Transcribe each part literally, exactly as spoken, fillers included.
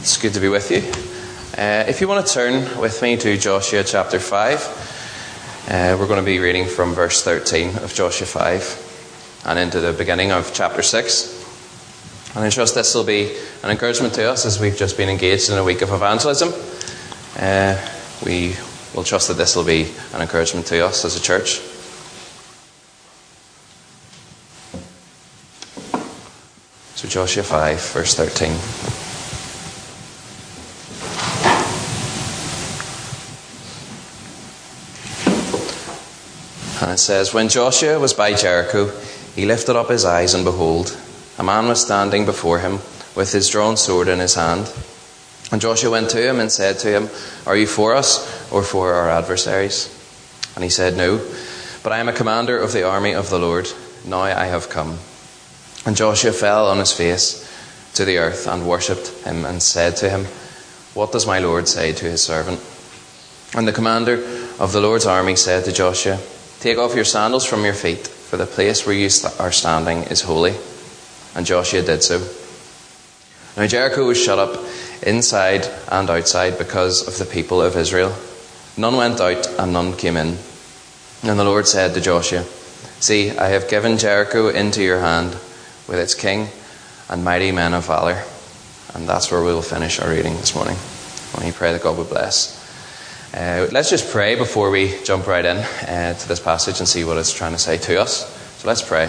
It's good to be with you. Uh, if you want to turn with me to Joshua chapter five, uh, we're going to be reading from verse thirteen of Joshua five and into the beginning of chapter six. And I trust this will be an encouragement to us as we've just been engaged in a week of evangelism. Uh, we will trust that this will be an encouragement to us as a church. So Joshua five, verse thirteen. And it says, "When Joshua was by Jericho, he lifted up his eyes, and behold, a man was standing before him with his drawn sword in his hand. And Joshua went to him and said to him, 'Are you for us or for our adversaries?' And he said, 'No, but I am a commander of the army of the Lord. Now I have come.' And Joshua fell on his face to the earth and worshipped him and said to him, 'What does my Lord say to his servant?' And the commander of the Lord's army said to Joshua, 'Take off your sandals from your feet, for the place where you are standing is holy.' And Joshua did so. Now Jericho was shut up inside and outside because of the people of Israel. None went out and none came in. And the Lord said to Joshua, 'See, I have given Jericho into your hand with its king and mighty men of valor.'" And that's where we will finish our reading this morning. And we pray that God would bless. Uh, let's just pray before we jump right in uh, to this passage and see what it's trying to say to us. So let's pray.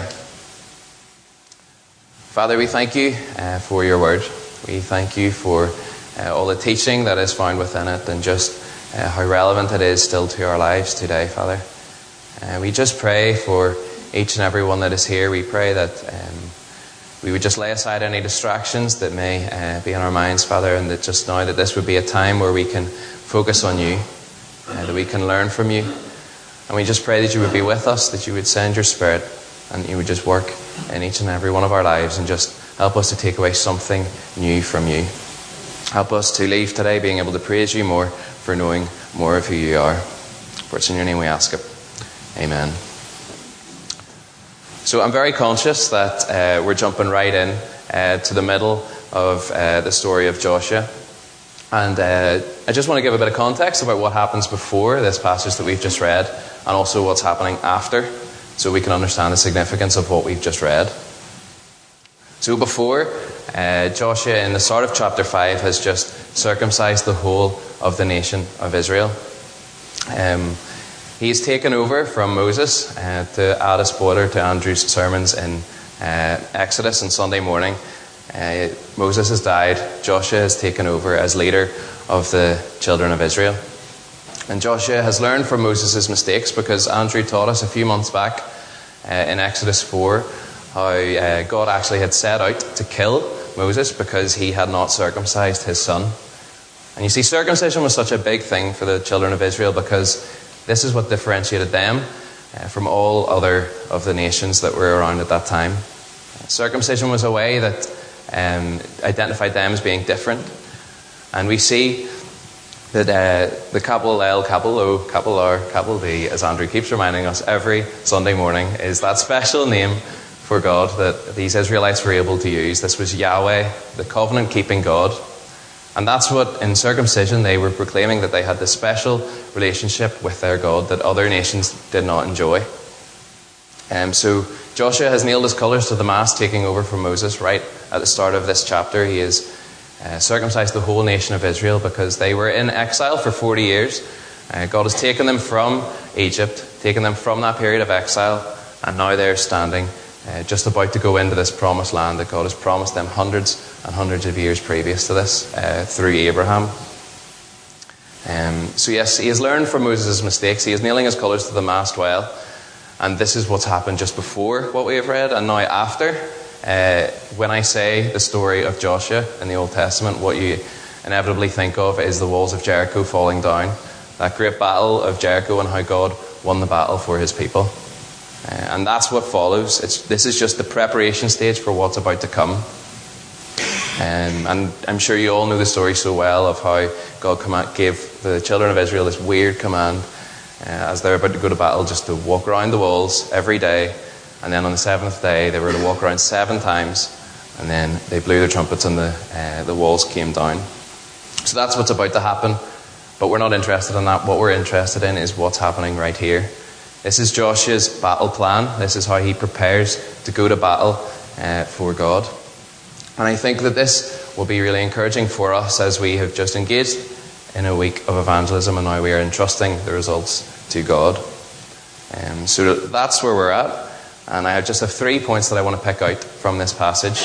Father, we thank you uh, for your word. We thank you for uh, all the teaching that is found within it and just uh, how relevant it is still to our lives today, Father. Uh, we just pray for each and every one that is here. We pray that um, we would just lay aside any distractions that may uh, be in our minds, Father, and that just now that this would be a time where we can focus on you, uh, that we can learn from you. And we just pray that you would be with us, that you would send your Spirit, and you would just work in each and every one of our lives and just help us to take away something new from you. Help us to leave today being able to praise you more for knowing more of who you are. For it's in your name we ask it. Amen. So I'm very conscious that uh, we're jumping right in uh, to the middle of uh, the story of Joshua. And uh, I just want to give a bit of context about what happens before this passage that we've just read and also what's happening after, so we can understand the significance of what we've just read. So before, uh, Joshua in the start of chapter five has just circumcised the whole of the nation of Israel. Um, he's taken over from Moses uh, to add a spoiler to Andrew's sermons in uh, Exodus and Sunday morning. Uh, Moses has died. Joshua has taken over as leader of the children of Israel. And Joshua has learned from Moses' mistakes, because Andrew taught us a few months back uh, in Exodus four how uh, God actually had set out to kill Moses because he had not circumcised his son. And you see, circumcision was such a big thing for the children of Israel because this is what differentiated them uh, from all other of the nations that were around at that time. Uh, circumcision was a way that um, identified them as being different. And we see that uh, the capital L, capital O, capital R, capital D, as Andrew keeps reminding us every Sunday morning, is that special name for God that these Israelites were able to use. This was Yahweh, the covenant-keeping God. And that's what, in circumcision, they were proclaiming, that they had this special relationship with their God that other nations did not enjoy. Um, so Joshua has nailed his colours to the mast, taking over from Moses right at the start of this chapter. He has uh, circumcised the whole nation of Israel because they were in exile for forty years. Uh, God has taken them from Egypt, taken them from that period of exile, and now they're standing uh, just about to go into this promised land that God has promised them hundreds and hundreds of years previous to this uh, through Abraham. Um, so yes, he has learned from Moses' mistakes. He is nailing his colours to the mast well. And this is what's happened just before what we have read and now after. Uh, when I say the story of Joshua in the Old Testament, what you inevitably think of is the walls of Jericho falling down. That great battle of Jericho and how God won the battle for his people. Uh, and that's what follows. It's, this is just the preparation stage for what's about to come. Um, and I'm sure you all know the story so well of how God command, gave the children of Israel this weird command uh, as they're about to go to battle, just to walk around the walls every day. And then on the seventh day, they were to walk around seven times. And then they blew their trumpets and the, uh, the walls came down. So that's what's about to happen, but we're not interested in that. What we're interested in is what's happening right here. This is Joshua's battle plan. This is how he prepares to go to battle uh, for God. And I think that this will be really encouraging for us as we have just engaged in a week of evangelism, and now we are entrusting the results to God. Um, so that's where we're at. And I just have three points that I want to pick out from this passage.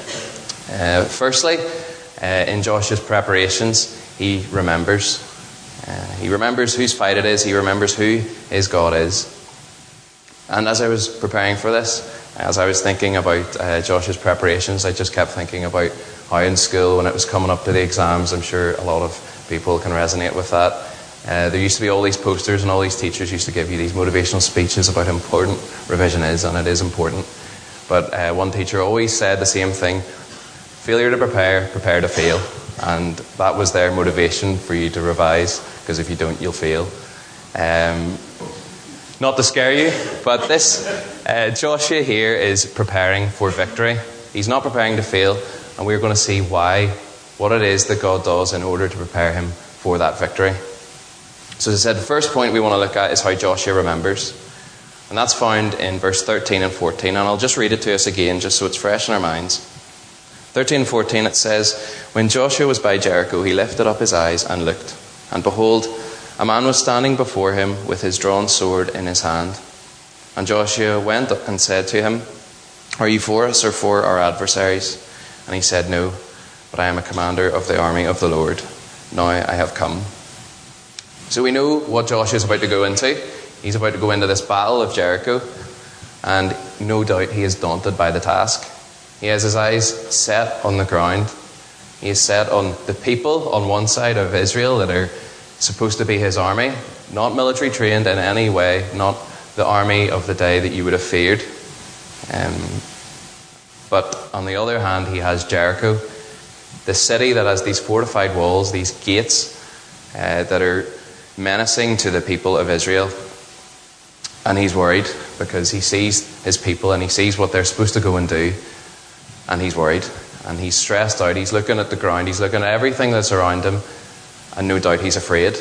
Uh, firstly, uh, in Joshua's preparations, he remembers. Uh, he remembers whose fight it is. He remembers who his God is. And as I was preparing for this, as I was thinking about uh, Joshua's preparations, I just kept thinking about how in school, when it was coming up to the exams, I'm sure a lot of people can resonate with that. Uh, there used to be all these posters, and all these teachers used to give you these motivational speeches about how important revision is, and it is important. But uh, one teacher always said the same thing: failure to prepare, prepare to fail. And that was their motivation for you to revise, because if you don't, you'll fail. Um, not to scare you, but this uh, Joshua here is preparing for victory. He's not preparing to fail, and we're going to see why, what it is that God does in order to prepare him for that victory. So as I said, the first point we want to look at is how Joshua remembers. And that's found in verse thirteen and fourteen. And I'll just read it to us again, just so it's fresh in our minds. thirteen and fourteen, it says, "When Joshua was by Jericho, he lifted up his eyes and looked. And behold, a man was standing before him with his drawn sword in his hand. And Joshua went and said to him, 'Are you for us or for our adversaries?' And he said, 'No, but I am a commander of the army of the Lord. Now I have come.'" So we know what Joshua is about to go into. He's about to go into this battle of Jericho, and no doubt he is daunted by the task. He has his eyes set on the ground. He is set on the people on one side of Israel that are supposed to be his army, not military trained in any way, not the army of the day that you would have feared. Um, but on the other hand, he has Jericho, the city that has these fortified walls, these gates uh, that are menacing to the people of Israel. And he's worried because he sees his people and he sees what they're supposed to go and do, and he's worried and he's stressed out. He's looking at the ground, he's looking at everything that's around him, and no doubt he's afraid.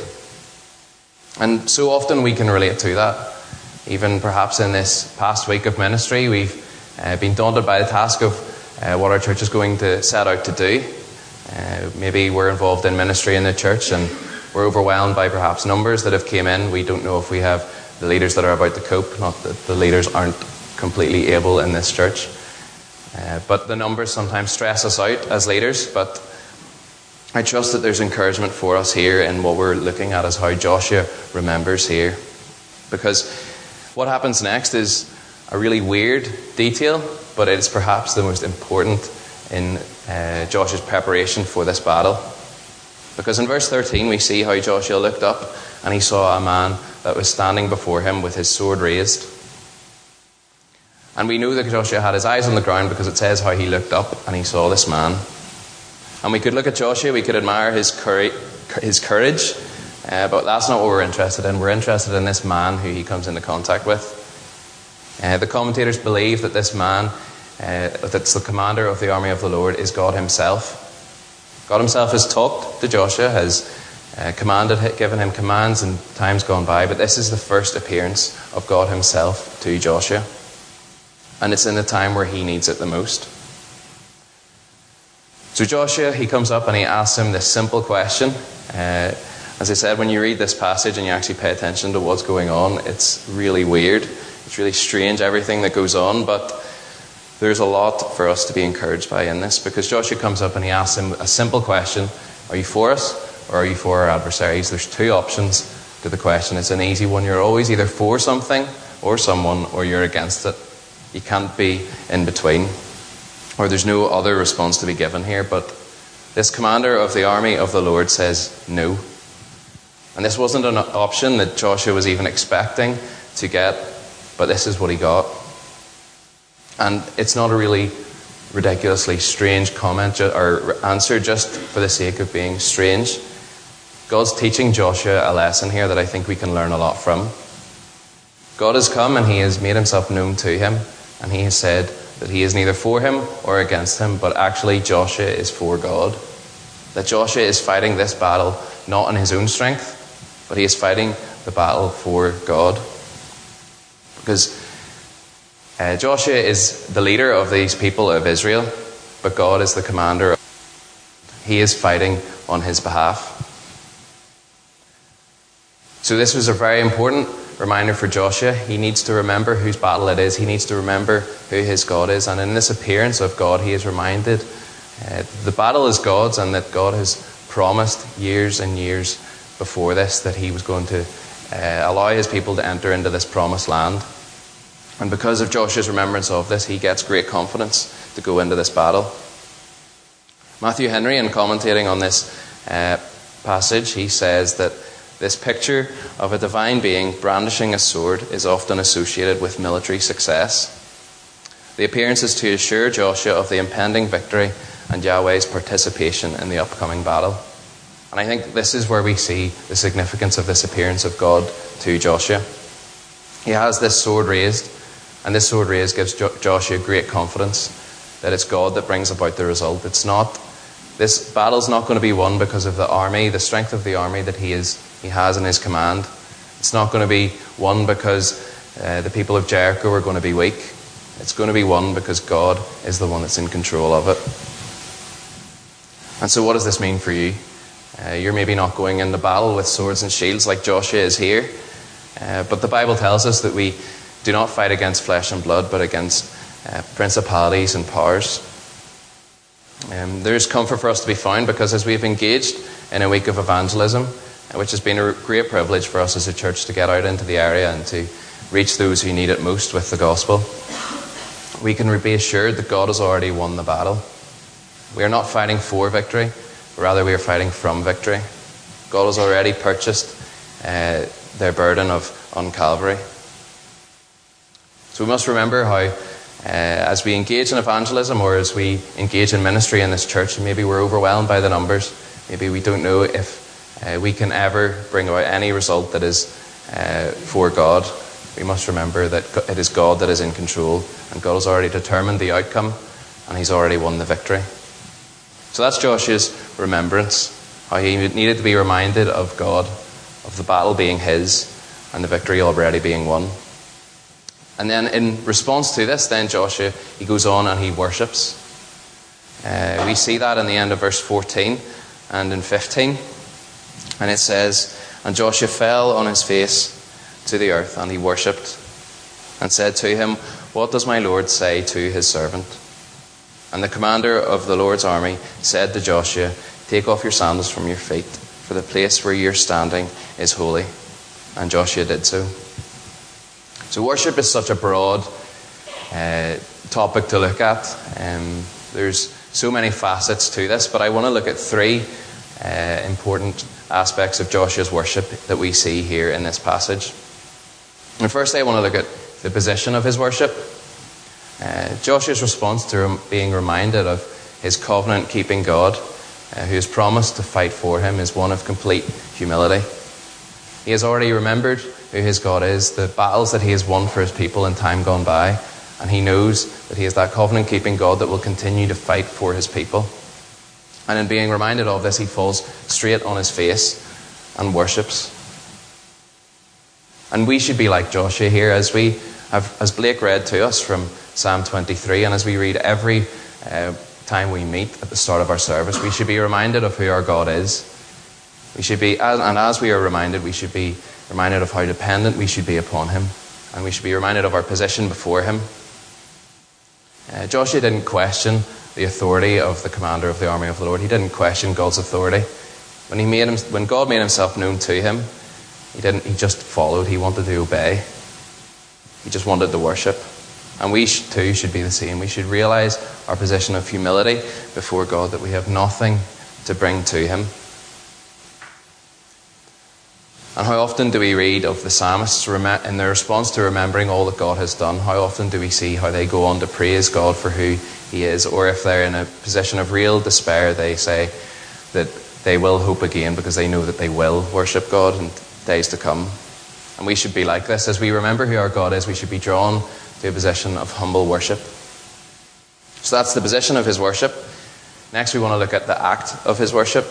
And so often we can relate to that. Even perhaps in this past week of ministry, we've uh, been daunted by the task of uh, what our church is going to set out to do. Uh, maybe we're involved in ministry in the church and we're overwhelmed by perhaps numbers that have came in. We don't know if we have the leaders that are about to cope. Not that the leaders aren't completely able in this church. Uh, but the numbers sometimes stress us out as leaders. But I trust that there's encouragement for us here in what we're looking at as how Joshua remembers here. Because what happens next is a really weird detail, but it's perhaps the most important in uh, Joshua's preparation for this battle. Because in verse thirteen we see how Joshua looked up and he saw a man that was standing before him with his sword raised. And we know that Joshua had his eyes on the ground because it says how he looked up and he saw this man. And we could look at Joshua, we could admire his courage, his courage uh, but that's not what we're interested in. We're interested in this man who he comes into contact with. Uh, the commentators believe that this man, uh, that's the commander of the army of the Lord, is God himself. God himself has talked to Joshua, has uh, commanded, given him commands in times gone by, but this is the first appearance of God himself to Joshua. And it's in the time where he needs it the most. So Joshua, he comes up and he asks him this simple question. Uh, as I said, when you read this passage and you actually pay attention to what's going on, it's really weird. It's really strange, everything that goes on, but there's a lot for us to be encouraged by in this, because Joshua comes up and he asks him a simple question: are you for us or are you for our adversaries? There's two options to the question. It's an easy one. You're always either for something or someone, or you're against it. You can't be in between, or there's no other response to be given here. But this commander of the army of the Lord says no. And this wasn't an option that Joshua was even expecting to get, but this is what he got. And it's not a really ridiculously strange comment or answer just for the sake of being strange. God's teaching Joshua a lesson here that I think we can learn a lot from. God has come and he has made himself known to him, and he has said that he is neither for him or against him, but actually Joshua is for God. That Joshua is fighting this battle not in his own strength, but he is fighting the battle for God. Because uh, Joshua is the leader of these people of Israel, but God is the commander. He is fighting on his behalf. So this was a very important reminder for Joshua. He needs to remember whose battle it is. He needs to remember who his God is. And in this appearance of God, he is reminded uh, the battle is God's, and that God has promised years and years before this that he was going to uh, allow his people to enter into this promised land. And because of Joshua's remembrance of this, he gets great confidence to go into this battle. Matthew Henry, in commentating on this uh, passage, he says that this picture of a divine being brandishing a sword is often associated with military success. The appearance is to assure Joshua of the impending victory and Yahweh's participation in the upcoming battle. And I think this is where we see the significance of this appearance of God to Joshua. He has this sword raised, and this sword raised gives jo- Joshua great confidence that it's God that brings about the result. It's not, this battle's not going to be won because of the army, the strength of the army that he is he has in his command. It's not going to be won because uh, the people of Jericho are going to be weak. It's going to be won because God is the one that's in control of it. And so what does this mean for you? Uh, you're maybe not going into battle with swords and shields like Joshua is here. Uh, but the Bible tells us that we do not fight against flesh and blood, but against uh, principalities and powers. Um, there's comfort for us to be found because as we've engaged in a week of evangelism, which has been a great privilege for us as a church to get out into the area and to reach those who need it most with the gospel, we can be assured that God has already won the battle. We are not fighting for victory, rather we are fighting from victory. God has already purchased uh, their burden of on Calvary. So we must remember how uh, as we engage in evangelism or as we engage in ministry in this church, maybe we're overwhelmed by the numbers, maybe we don't know if Uh, we can ever bring about any result that is uh, for God. We must remember that it is God that is in control, and God has already determined the outcome, and he's already won the victory. So that's Joshua's remembrance, how he needed to be reminded of God, of the battle being his, and the victory already being won. And then in response to this, then Joshua, he goes on and he worships. Uh, we see that in the end of verse fourteen and in fifteen. And it says, "And Joshua fell on his face to the earth, and he worshipped, and said to him, What does my Lord say to his servant? And the commander of the Lord's army said to Joshua, Take off your sandals from your feet, for the place where you're standing is holy. And Joshua did so." So worship is such a broad uh, topic to look at. Um, there's so many facets to this, but I want to look at three uh, important aspects of Joshua's worship that we see here in this passage. And first I want to look at the position of his worship. Uh, Joshua's response to rem- being reminded of his covenant-keeping God, uh, who has promised to fight for him, is one of complete humility. He has already remembered who his God is, the battles that he has won for his people in time gone by, and he knows that he is that covenant-keeping God that will continue to fight for his people. And in being reminded of this, he falls straight on his face and worships. And we should be like Joshua here, as we have, as Blake read to us from Psalm twenty-three, and as we read every uh, time we meet at the start of our service, we should be reminded of who our God is. We should be, and as we are reminded, we should be reminded of how dependent we should be upon him, and we should be reminded of our position before him. Uh, Joshua didn't question the authority of the commander of the army of the Lord. He didn't question God's authority. When he made him, when God made himself known to him, he didn't. He just followed. He wanted to obey. He just wanted to worship. And we too should be the same. We should realize our position of humility before God, that we have nothing to bring to him. And how often do we read of the psalmists in their response to remembering all that God has done? How often do we see how they go on to praise God for who he is? Or if they're in a position of real despair, they say that they will hope again because they know that they will worship God in days to come. And we should be like this. As we remember who our God is, we should be drawn to a position of humble worship. So that's the position of his worship. Next, we want to look at the act of his worship.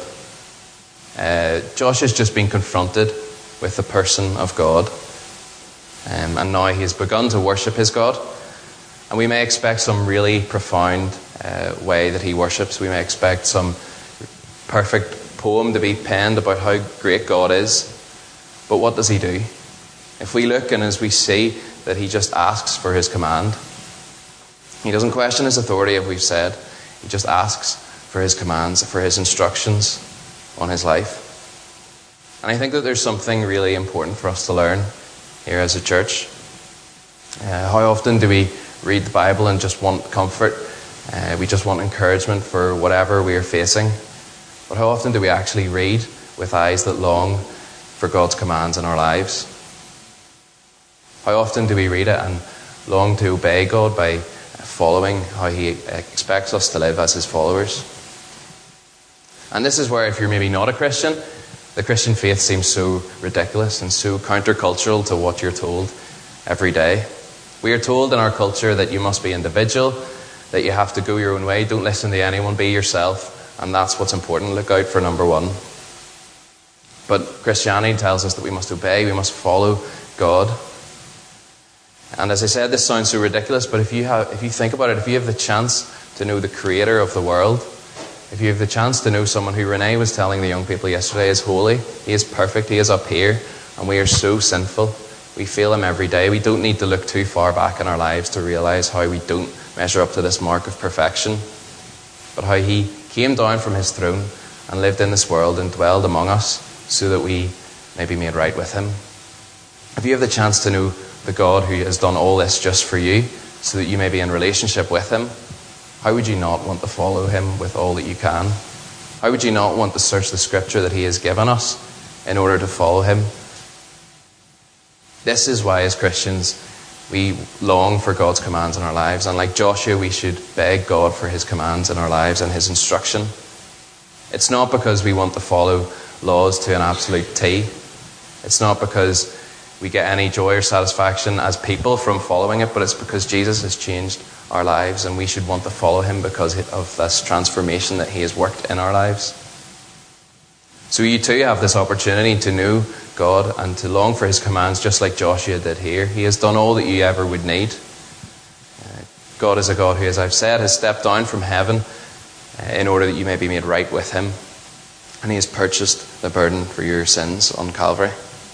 Uh, Joshua's just been confronted with the person of God, um, and now he has begun to worship his God. And we may expect some really profound uh, way that he worships. We may expect some perfect poem to be penned about how great God is. But what does he do? If we look and as we see that he just asks for his command, he doesn't question his authority, as we've said. He just asks for his commands, for his instructions on his life. And I think that there's something really important for us to learn here as a church. Uh, how often do we read the Bible and just want comfort? Uh, we just want encouragement for whatever we are facing. But how often do we actually read with eyes that long for God's commands in our lives? How often do we read it and long to obey God by following how he expects us to live as his followers? And this is where, if you're maybe not a Christian, the Christian faith seems so ridiculous and so countercultural to what you're told every day. We are told in our culture that you must be individual, that you have to go your own way, don't listen to anyone, be yourself, and that's what's important. Look out for number one. But Christianity tells us that we must obey, we must follow God. And as I said, this sounds so ridiculous, but if you have, if you think about it, if you have the chance to know the creator of the world, if you have the chance to know someone who Renee was telling the young people yesterday is holy, he is perfect, he is up here, and we are so sinful. We fail him every day. We don't need to look too far back in our lives to realise how we don't measure up to this mark of perfection, but how he came down from his throne and lived in this world and dwelled among us so that we may be made right with him. If you have the chance to know the God who has done all this just for you so that you may be in relationship with him, how would you not want to follow him with all that you can? How would you not want to search the scripture that he has given us in order to follow him? This is why, as Christians, we long for God's commands in our lives. And like Joshua, we should beg God for his commands in our lives and his instruction. It's not because we want to follow laws to an absolute T. It's not because we get any joy or satisfaction as people from following it, but it's because Jesus has changed our lives and we should want to follow him because of this transformation that he has worked in our lives. So you too have this opportunity to know God and to long for his commands just like Joshua did here. He has done all that you ever would need. Uh, God is a God who, as I've said, has stepped down from heaven uh, in order that you may be made right with him. And he has purchased the burden for your sins on Calvary.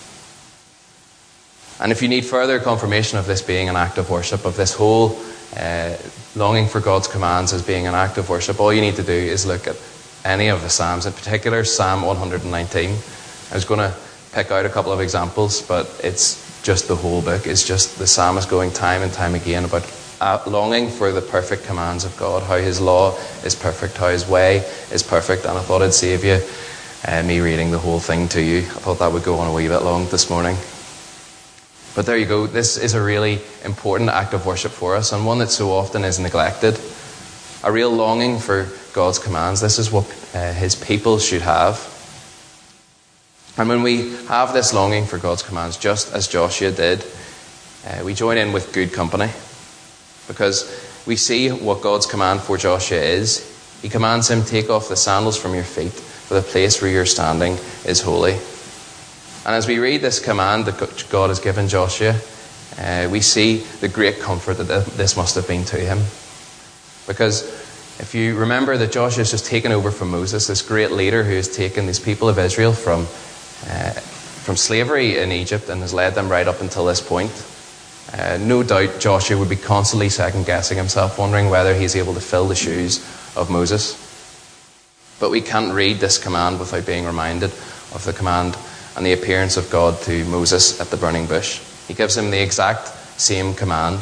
And if you need further confirmation of this being an act of worship, of this whole uh, longing for God's commands as being an act of worship, all you need to do is look at any of the Psalms, in particular Psalm one hundred nineteen. I was going to pick out a couple of examples, but it's just the whole book. It's just the psalmist going time and time again about uh, longing for the perfect commands of God, how his law is perfect, how his way is perfect. And I thought I'd save you uh, me reading the whole thing to you. I thought that would go on a wee bit long this morning. But there you go. This is a really important act of worship for us, and one that so often is neglected. A real longing for God's commands. This is what uh, his people should have. And when we have this longing for God's commands, just as Joshua did, uh, we join in with good company. Because we see what God's command for Joshua is. He commands him, take off the sandals from your feet, for the place where you're standing is holy. And as we read this command that God has given Joshua, uh, we see the great comfort that this must have been to him. Because if you remember that Joshua has just taken over from Moses, this great leader who has taken these people of Israel from, uh, from slavery in Egypt and has led them right up until this point. Uh, no doubt Joshua would be constantly second-guessing himself, wondering whether he's able to fill the shoes of Moses. But we can't read this command without being reminded of the command and the appearance of God to Moses at the burning bush. He gives him the exact same command.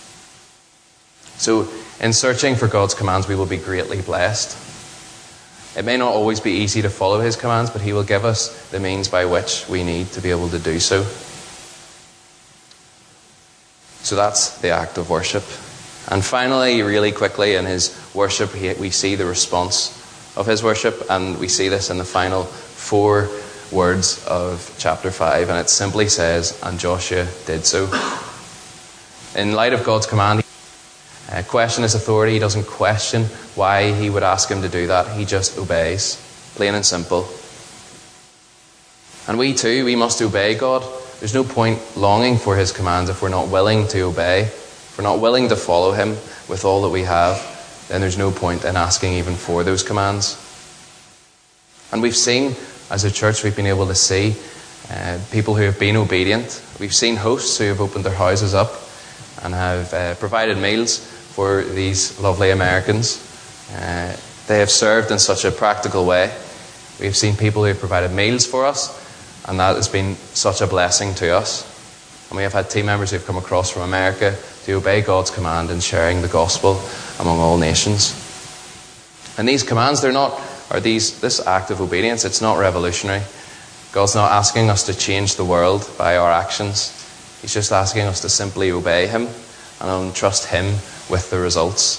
So, in searching for God's commands, we will be greatly blessed. It may not always be easy to follow his commands, but he will give us the means by which we need to be able to do so. So that's the act of worship. And finally, really quickly, in his worship, we see the response of his worship, and we see this in the final four words of chapter five, and it simply says, and Joshua did so. In light of God's command, uh, question his authority. He doesn't question why he would ask him to do that. He just obeys, plain and simple. And we too, we must obey God. There's no point longing for his commands if we're not willing to obey. If we're not willing to follow him with all that we have, then there's no point in asking even for those commands. And we've seen, as a church, we've been able to see uh, people who have been obedient. We've seen hosts who have opened their houses up and have uh, provided meals for these lovely Americans. Uh, they have served in such a practical way. We've seen people who have provided meals for us, and that has been such a blessing to us. And we have had team members who have come across from America to obey God's command in sharing the gospel among all nations. And these commands, they're not, or these this act of obedience, it's not revolutionary. God's not asking us to change the world by our actions. He's just asking us to simply obey him and entrust him with the results.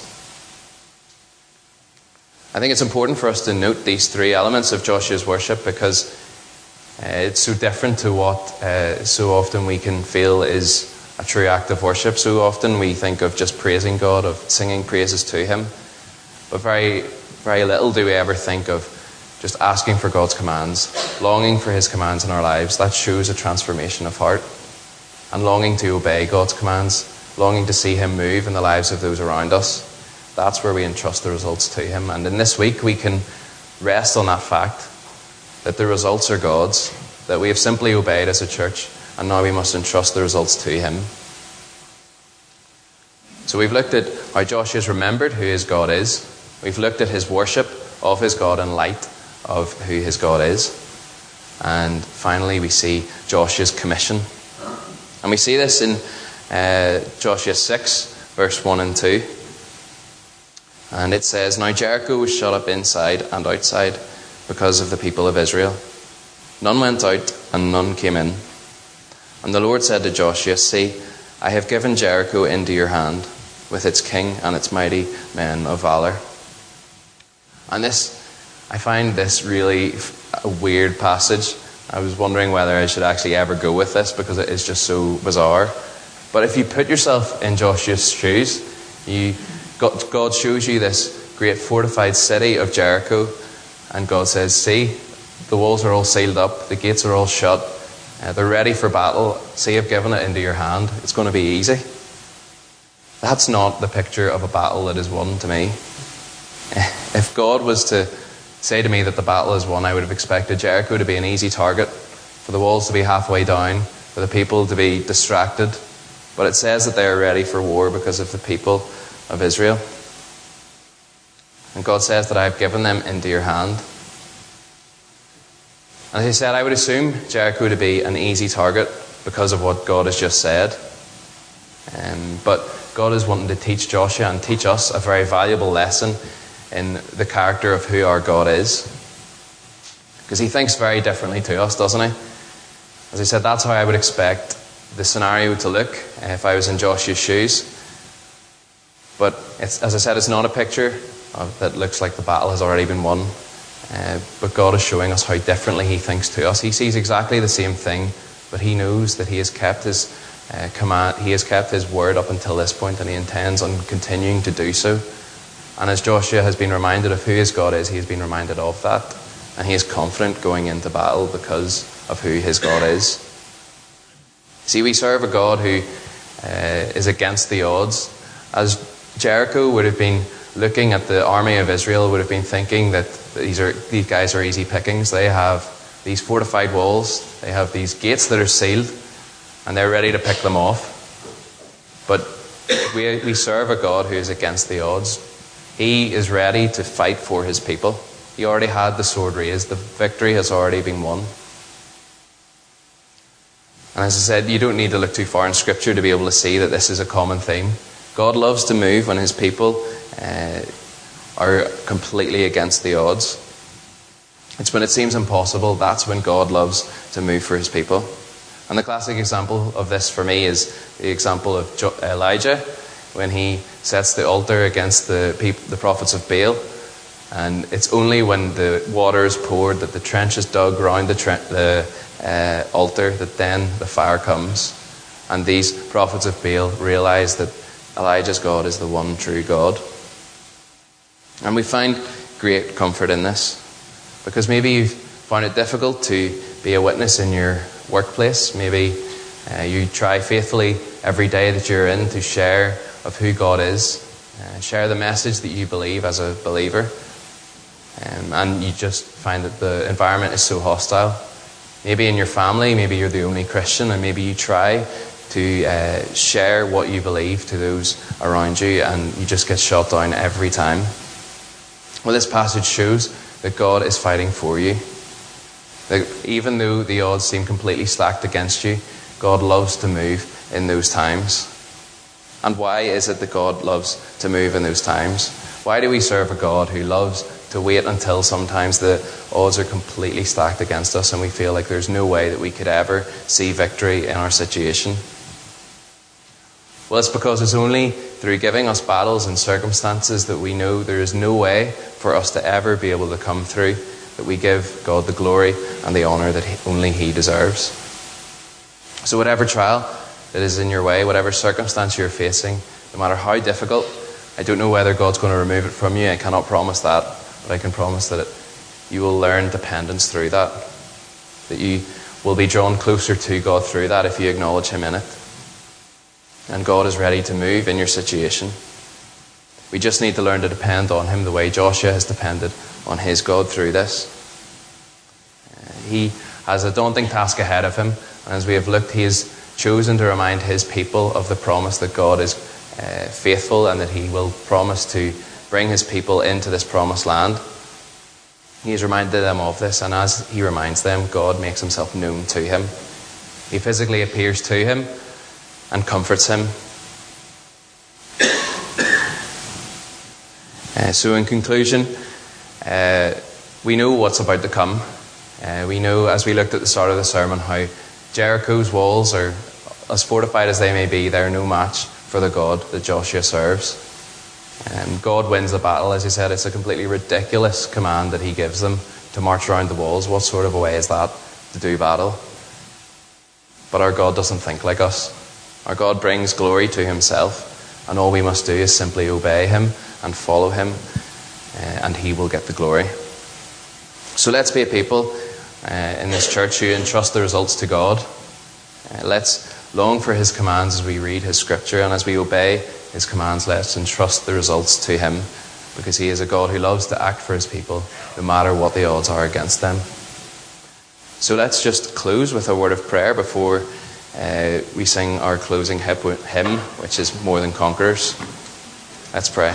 I think it's important for us to note these three elements of Joshua's worship because uh, it's so different to what uh, so often we can feel is a true act of worship. So often we think of just praising God, of singing praises to him, but very, very little do we ever think of just asking for God's commands, longing for his commands in our lives. That shows a transformation of heart, and longing to obey God's commands, longing to see him move in the lives of those around us. That's where we entrust the results to him. And in this week we can rest on that fact that the results are God's, that we have simply obeyed as a church, and now we must entrust the results to him. So we've looked at how Joshua has remembered who his God is. We've looked at his worship of his God in light of who his God is. And finally we see Joshua's commission. And we see this in uh, Joshua six, verse one and two. And it says, "Now Jericho was shut up inside and outside because of the people of Israel. None went out and none came in. And the Lord said to Joshua, See, I have given Jericho into your hand, with its king and its mighty men of valor." And this, I find this really a weird passage. I was wondering whether I should actually ever go with this because it is just so bizarre. But if you put yourself in Joshua's shoes, you God shows you this great fortified city of Jericho, and God says, see, the walls are all sealed up, the gates are all shut, uh, they're ready for battle. See, I've given it into your hand. It's going to be easy. That's not the picture of a battle that is won to me. If God was to say to me that the battle is won, I would have expected Jericho to be an easy target, for the walls to be halfway down, for the people to be distracted. But it says that they are ready for war because of the people of Israel. And God says that I have given them into your hand. And as he said, I would assume Jericho to be an easy target because of what God has just said. Um, but God is wanting to teach Joshua and teach us a very valuable lesson in the character of who our God is. Because he thinks very differently to us, doesn't he? As I said, that's how I would expect the scenario to look if I was in Joshua's shoes. But it's, as I said, it's not a picture of, that looks like the battle has already been won. Uh, but God is showing us how differently he thinks to us. He sees exactly the same thing, but he knows that he has kept his uh, command, he has kept his word up until this point, and he intends on continuing to do so. And as Joshua has been reminded of who his God is, he has been reminded of that. And he is confident going into battle because of who his God is. See, we serve a God who uh, is against the odds. As Jericho would have been looking at the army of Israel, would have been thinking that these are these guys are easy pickings. They have these fortified walls, they have these gates that are sealed, and they're ready to pick them off. But we, we serve a God who is against the odds. He is ready to fight for his people. He already had the sword raised. The victory has already been won. And as I said, you don't need to look too far in Scripture to be able to see that this is a common theme. God loves to move when his people uh, are completely against the odds. It's when it seems impossible, that's when God loves to move for his people. And the classic example of this for me is the example of Elijah, when he sets the altar against the peop- the prophets of Baal. And it's only when the water is poured, that the trench is dug around the, tre- the uh, altar, that then the fire comes. And these prophets of Baal realize that Elijah's God is the one true God. And we find great comfort in this, because maybe you've found it difficult to be a witness in your workplace. Maybe uh, you try faithfully every day that you're in to share of who God is, uh, share the message that you believe as a believer, um, and you just find that the environment is so hostile. Maybe in your family, maybe you're the only Christian, and maybe you try to uh, share what you believe to those around you, and you just get shot down every time. Well, this passage shows that God is fighting for you. That even though the odds seem completely stacked against you, God loves to move in those times. And why is it that God loves to move in those times? Why do we serve a God who loves to wait until sometimes the odds are completely stacked against us and we feel like there's no way that we could ever see victory in our situation? Well, it's because it's only through giving us battles and circumstances that we know there is no way for us to ever be able to come through, that we give God the glory and the honour that he, only He deserves. So whatever trial that is in your way, whatever circumstance you're facing, no matter how difficult, I don't know whether God's going to remove it from you. I cannot promise that, but I can promise that it, you will learn dependence through that, that you will be drawn closer to God through that if you acknowledge Him in it. And God is ready to move in your situation. We just need to learn to depend on Him the way Joshua has depended on his God through this. Uh, he has a daunting task ahead of him, and as we have looked, he has chosen to remind his people of the promise that God is uh, faithful and that He will promise to bring His people into this promised land. He has reminded them of this, and as He reminds them, God makes Himself known to him. He physically appears to him and comforts him. Uh, so in conclusion, uh, we know what's about to come. Uh, we know, as we looked at the start of the sermon, how Jericho's walls are, as fortified as they may be, they're no match for the God that Joshua serves. Um, God wins the battle. As he said, it's a completely ridiculous command that He gives them to march around the walls. What sort of a way is that to do battle? But our God doesn't think like us. Our God brings glory to Himself, and all we must do is simply obey Him and follow Him, uh, and He will get the glory. So let's be a people uh, in this church who entrust the results to God. Uh, let's long for His commands as we read His scripture, and as we obey His commands, let's entrust the results to Him, because He is a God who loves to act for His people no matter what the odds are against them. So let's just close with a word of prayer before Uh, we sing our closing hymn, which is More Than Conquerors. Let's pray.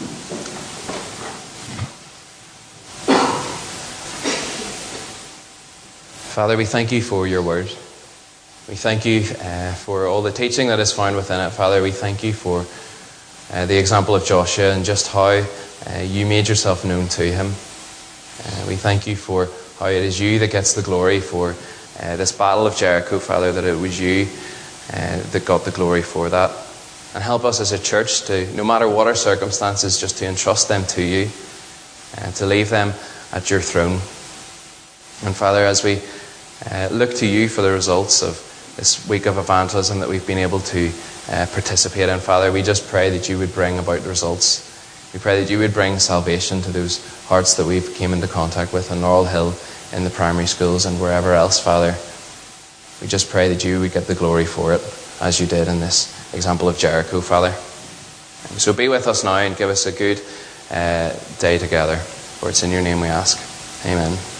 Father, we thank You for Your word. We thank You uh, for all the teaching that is found within it. Father, we thank You for uh, the example of Joshua and just how uh, You made Yourself known to him. Uh, we thank You for how it is You that gets the glory for Uh, this battle of Jericho, Father, that it was You uh, that got the glory for that. And help us as a church to, no matter what our circumstances, just to entrust them to You and to leave them at Your throne. And Father, as we uh, look to You for the results of this week of evangelism that we've been able to uh, participate in, Father, we just pray that You would bring about the results. We pray that You would bring salvation to those hearts that we've came into contact with in Laurel Hill, in the primary schools and wherever else, Father. We just pray that You would get the glory for it, as You did in this example of Jericho, Father. So be with us now and give us a good uh, day together. For it's in Your name we ask. Amen.